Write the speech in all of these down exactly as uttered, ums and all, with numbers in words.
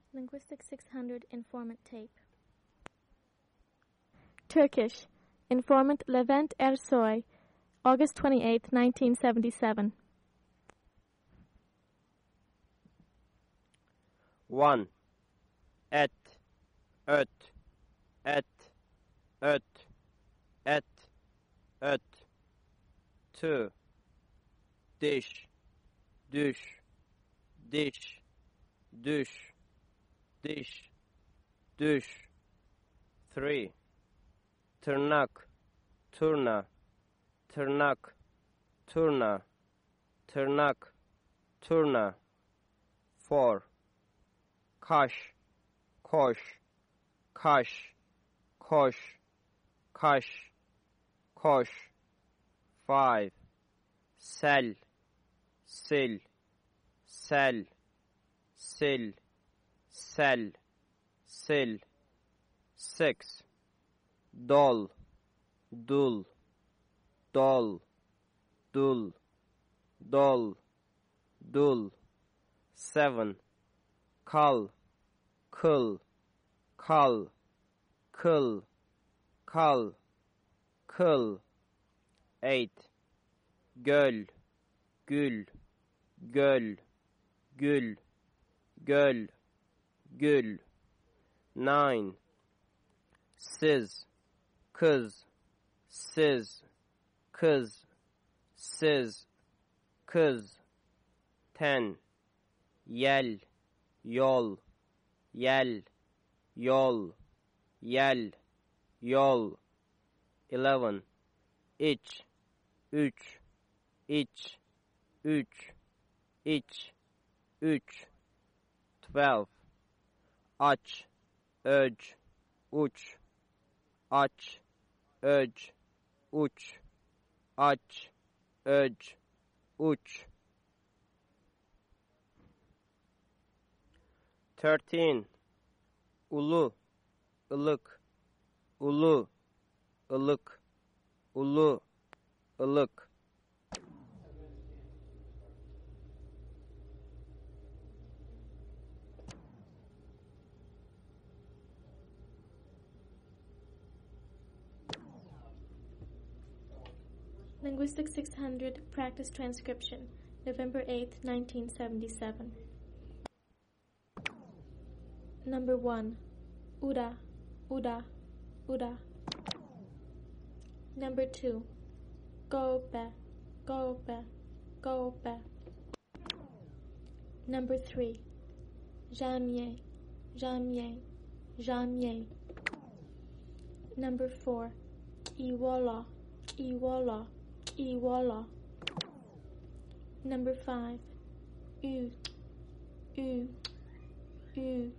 Linguistic six hundred Informant Tape. Turkish. Informant Levent Ersoy, August twenty-eighth, nineteen seventy-seven. One. Et, öt, et, öt, et, öt. Two. Diş, düş, diş, düş, diş, düş. Three. Tırnak, turna, tırnak, turna, tırnak, turna. Four. Kaş, koş, kaş, koş, kaş, koş. Five. Sel, sil, sel, sil, sel, sil. Six. Dol, dul, dol, dul, dol, dul. Seven. Kal, kıl, kal, kıl, kal, kıl. Eight. Göl, gül, göl, gül, göl, gül. Nine. Siz, kız, siz, kız, siz, kız. Ten. Yel, yol, yel, yol, yel, yol. Eleven. İç, üç, iç, üç, iç, üç. Twelve. Aç, öc, uç, aç, öc, uç, aç, öc, uç. Thirteen. Ulu, ılık, ulu, ılık, ulu, ılık. Linguistic six hundred Practice Transcription, November eighth, nineteen seventy-seven. Number one. Ura, ura, ura. Number two. Gobe, gobe, gobe. Number three. Jamye, jamye, jamye. Number four. Iwala, iwala, iwala. Number five. U, u, u.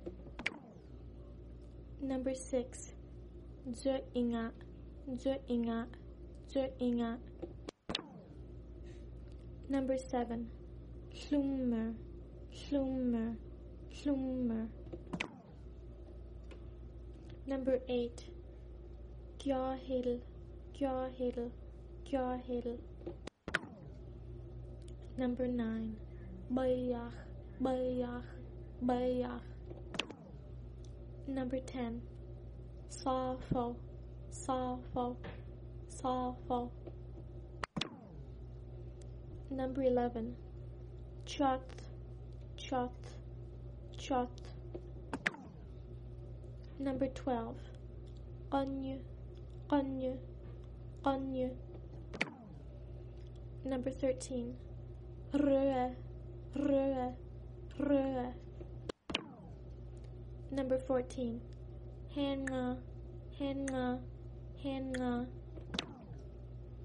Number six. Zö inga, zö inga, zö inga. Number seven. Slummer, slummer, slummer. Number eight. Gjahil, gjahil, gjahil. Number nine. Bayach, bayach, bayach. Number ten. Safo, safo, safo. Number eleven. Chat, chat, chat. Number twelve. Anya, anya, anya. Number thirteen. Röe, röe, röe. Number fourteen. Henga, henga, henga.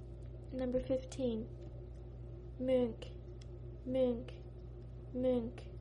Number fifteen. Munk, munk, munk.